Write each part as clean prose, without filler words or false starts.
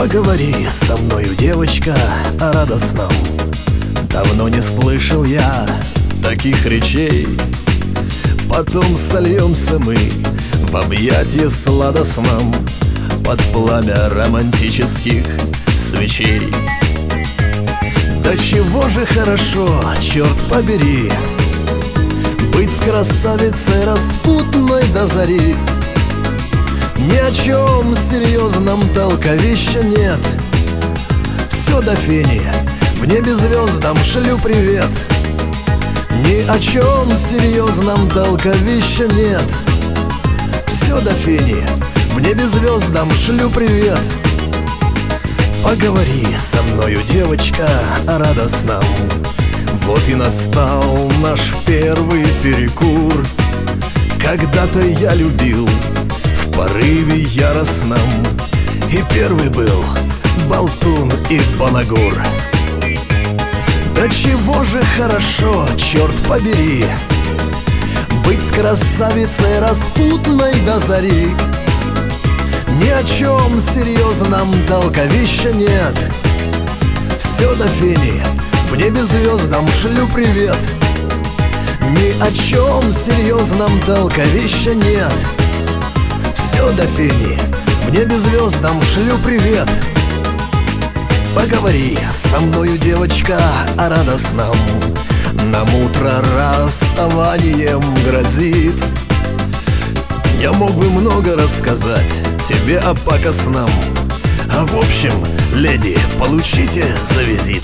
Поговори со мною, девочка, о радостном. Давно не слышал я таких речей. Потом сольемся мы в объятии сладостном под пламя романтических свечей. Да чего же хорошо, черт побери, быть с красавицей распутной до зари. Ни о чем серьезном толковища нет. Все до фени, в небе звездам шлю привет. Ни о чем серьезном толковища нет. Все до фени, в небе звездам шлю привет. Поговори со мною, девочка, о радостном. Вот и настал наш первый перекур. Когда-то я любил в порыве яростном, и первый был болтун и балагур. Да чего же хорошо, черт побери, быть с красавицей распутной до зари. Ни о чем серьезном толковища нет. Все до фени, в небе звездам шлю привет. Ни о чем серьезном толковища нет. Все до фени, в небе звездам шлю привет. Поговори со мною, девочка, о радостном. Нам утро расставанием грозит. Я мог бы много рассказать тебе о пакостном. А в общем, леди, получите за визит.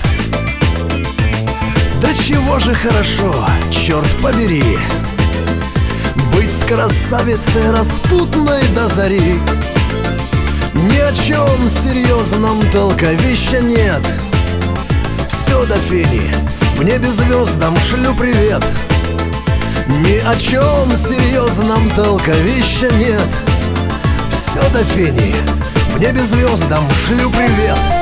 Да чего же хорошо, черт побери, быть с красавицей распутной до зари. Ни о чем серьезном толковища нет. Все до фени, в небе звездам шлю привет. Ни о чем серьезном толковища нет. Все до фени, в небе звездам шлю привет.